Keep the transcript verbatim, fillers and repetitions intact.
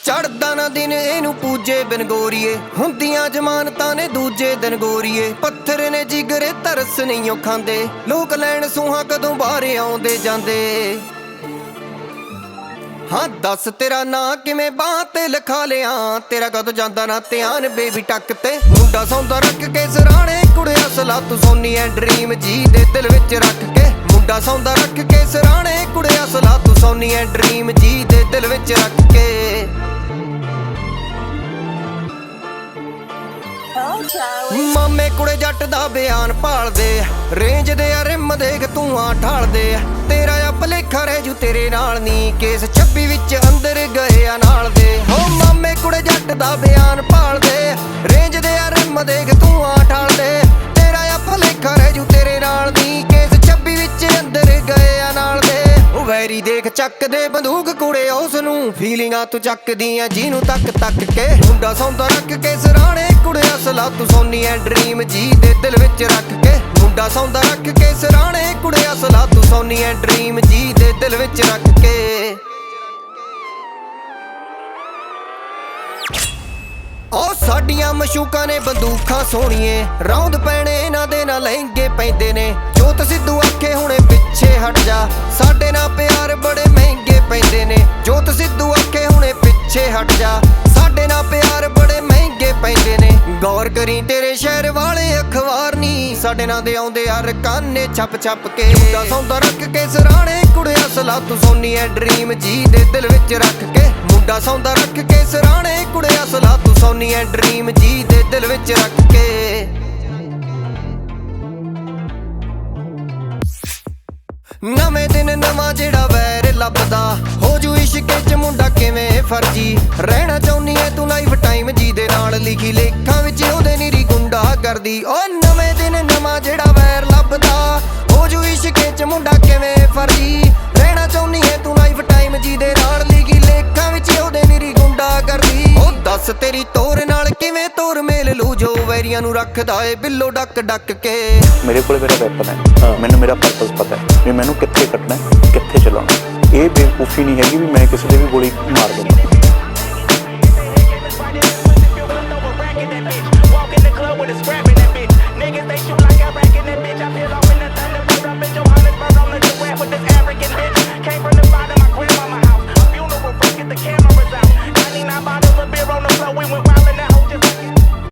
ਚੜਦਾ ਨਾ ਦਿਨ ਇਹਨੂੰ ਪੂਜੇ ਬਿਨ ਗੋਰੀਏ, ਹੁੰਦੀਆਂ ਜ਼ਮਾਨਤਾਂ ਨੇ ਦੂਜੇ ਦਿਨ ਗੋਰੀਏ। ਪੱਥਰ ਨੇ ਜਿਗਰੇ ਤਰਸ ਨਹੀਂ ਉਹ ਖਾਂਦੇ, ਲੋਕ ਲੈਣ ਸੂਹਾਂ ਕਦੋਂ ਬਾਹਰ ਆਉਂਦੇ ਜਾਂਦੇ। ਹਾਂ ਦੱਸ ਤੇਰਾ ਨਾਂ ਕਿਵੇਂ ਬਾਂਹ ਤੇ ਲਿਖਾ ਲਿਆ, ਤੇਰਾ ਕਦੋਂ ਜਾਂਦਾ ਨਾ ਧਿਆਨ ਬੇਬੀ ਟੱਕ ਤੇ। ਮੁੰਡਾ ਸੌਂਦਾ ਰੱਖ ਕੇ ਸਰਾਣੇ ਕੁੜਿਆ ਸਲਾ ਤੂੰ ਸੋਨੀ ਐ ਡਰੀਮ ਜੀ ਦੇ ਦਿਲ ਵਿੱਚ ਰੱਖ ਕੇ। ਮੁੰਡਾ ਸੌਂਦਾ ਰੱਖ ਕੇ ਸਰਾਣੇ ਕੁੜਿਆ ਸਲਾ ਤੂੰ ਸੋਨੀ ਐ ਡਰੀਮ ਜੀ ਦੇ ਦਿਲ ਵਿੱਚ ਰੱਖ ਕੇ। ਮਾਮੇ ਕੁੜੇ ਜੱਟ ਦਾ ਬਿਆਨ ਭਾਲਦੇ, ਰੇਂਜ ਦੇ ਆ ਰਿਮ ਦੇਖ ਧੂਆਂ ਠਾਲਦੇ। ਤੇਰਾ ਆ ਭਲੇਖਾ ਰਹਿ ਜੂ ਤੇਰੇ ਨਾਲ ਨੀ, ਕੇਸ ਛੱਬੀ ਵਿੱਚ ਅੰਦਰ ਗਏ ਆ ਨਾਲ ਦੇ। ਹੋ ਮਾਮੇ ਕੁੜੇ ਜੱਟ ਦਾ ਬਿਆਨ ਭਾਲਦੇ, ਰੇਂਜ ਦੇ ਆ ਰਿਮ ਦੇਖ ਧੂਆਂ ਠਾਲਦੇ। ਤੇਰਾ ਆ ਭਲੇਖਾ ਰਹਿ ਜੂ ਤੇਰੇ ਨਾਲ ਨੀ, ਕੇਸ ਛੱਬੀ ਵਿੱਚ ਅੰਦਰ ਗਏ ਆ ਨਾਲ ਦੇ। ਉਹ ਵੈਰੀ ਦੇਖ ਚੱਕਦੇ ਬੰਦੂਕ ਕੁੜੇ ਉਸ ਨੂੰ, ਫੀਲਿੰਗਾਂ ਤੂੰ ਚੱਕਦੀਆਂ ਜਿਹਨੂੰ ਤੱਕ ਤੱਕ ਕੇ। ਮੁੰਡਾ ਸੌਂਦਾ ਰੱਖ ਕੇ ਸਰਾਣੇ ਕੁੜਿਆ ਸਲਾ ਤੂੰ ਸੋਨੀ ਐ ਡਰੀਮ ਜੀ ਦੇ ਦਿਲ ਵਿੱਚ ਰੱਖ ਕੇ। ਮੁੰਡਾ ਸੌਂਦਾ ਰੱਖ ਕੇ ਸਰਾਣੇ ਕੁੜਿਆ ਸਲਾ ਤੂੰ ਸੋਨੀ ਐ ਡਰੀਮ ਜੀ ਦੇ ਦਿਲ ਵਿੱਚ ਰੱਖ ਕੇ। ਉਹ ਸਾਡੀਆਂ ਮਸ਼ੂਕਾਂ ਨੇ ਬੰਦੂਕਾਂ ਸੋਹਣੀਏ, ਰੌਂਦ ਪੈਣੇ ਇਹਨਾਂ ਦੇ ਨਾਲ ਲਹਿੰਗੇ ਪੈਂਦੇ ਨੇ। ਜੋਤ ਸਿੱਧੂ ਆਖੇ ਹੁਣੇ ਪਿੱਛੇ ਹਟ ਜਾ, ਸਾਡੇ ਨਾਲ ਪਿਆਰ ਬੜੇ ਮਹਿੰਗੇ ਪੈਂਦੇ ਨੇ। ਜੋਤ ਸਿੱਧੂ ਆਖੇ ਹੁਣੇ ਪਿੱਛੇ ਹਟ ਜਾ, ਸਾਡੇ ਨਾਲ ਪਿਆਰ ਬੜੇ ਮਹਿੰਗੇ ਪੈਂਦੇ ਨੇ। ਗੌਰ ਕਰੀ ਤੇਰੇ ਸ਼ਹਿਰ ਵਾਲੇ ਅਖਬਾਰ ਨੀ, ਸਾਡੇ ਨਾਲ ਦੇ ਆਉਂਦੇ ਆ ਰਕਾਨੇ ਛਪ ਛਪ ਕੇ। ਮੁੰਡਾ ਸੌਂਦਾ ਰੱਖ ਕੇ ਸਰਾਣੇ ਕੁੜਿਆ ਸਲਾ ਤੂੰ ਸੋਨੀ ਐ ਡਰੀਮ ਜੀ ਦੇ ਦਿਲ ਵਿੱਚ ਰੱਖ ਕੇ। ਮੁੰਡਾ ਸੌਂਦਾ ਰੱਖ ਕੇ ਸਰਾਣੇ ਕੁੜਿਆ ਸਲਾ ਤੂੰ ਸੋਨੀ ਐ ਡਰੀਮ ਜੀ ਦੇ ਦਿਲ ਵਿੱਚ ਰੱਖ ਕੇ। ਨਵੇਂ ਦਿਨ ਨਵਾਂ ਜਿਹੜਾ ਵੈਰ ਲੱਭਦਾ, ਹੋ ਜੂ ਇਸ਼ਕ ਚ ਮੁੰਡਾ ਕਿਵੇਂ ਫਰਜੀ। ਰਹਿਣਾ ਚਾਹੁੰਨੀ ਐ ਤੂੰ ਲਾਈਫ ਟਾਈਮ ਜੀ ਦੇ ਨਾਲ, ਲਿਖੀ ਲੇਖਾਂ ਵਿੱਚ ਉਹਦੇ ਨੀਰੀ ਗੁੰਡਾ ਕਰਦੀ। ਓ ਨਵੇਂ ਦਿਨ ਨਵਾਂ ਜਿਹੜਾ ਵੈਰ ਲੱਭਦਾ, ਹੋ ਜੂ ਇਸ਼ਕ ਚ ਮੁੰਡਾ ਕਿਵੇਂ ਫਰਜੀ। ਰਹਿਣਾ ਚਾਹੁੰਨੀ ਐ ਤੂੰ ਲਾਈਫ ਟਾਈਮ ਜੀ ਦੇ ਨਾਲ, ਲਿਖੀ ਲੇਖਾਂ ਵਿੱਚ ਉਹਦੇ ਨੀਰੀ ਗੁੰਡਾ ਕਰਦੀ। ਉਹ ਦੱਸ ਤੇਰੀ ਤੋਰ ਨਾਲ ਕਿਵੇਂ ਤੋਰ ਮੇਲ ਲੂ, ਜੋ ਵੈਰੀਆਂ ਨੂੰ ਰੱਖਦਾ ਏ ਬਿੱਲੋ ਡੱਕ ਡੱਕ ਕੇ। ਮੇਰੇ ਕੋਲ ਮੇਰਾ ਵੈਪਨ ਹੈ, ਮੈਨੂੰ ਮੇਰਾ ਪਰਪਸ ਪਤਾ ਹੈ ਵੀ ਮੈਨੂੰ ਕਿੱਥੇ ਕੱਟਣਾ ਕਿੱਥੇ ਚਲਾਉਣਾ। ਇਹ ਬੇਵਕੂਫੀ ਨਹੀਂ ਹੈਗੀ ਵੀ ਮੈਂ ਕਿਸੇ ਦੇ ਵੀ ਗੋਲੀ ਮਾਰ ਦੇਵਾਂ। Niggas they shoot like a rack in that bitch. I feel off in the thunder, but I'm in Johannesburg. I'm looking wet with this African bitch.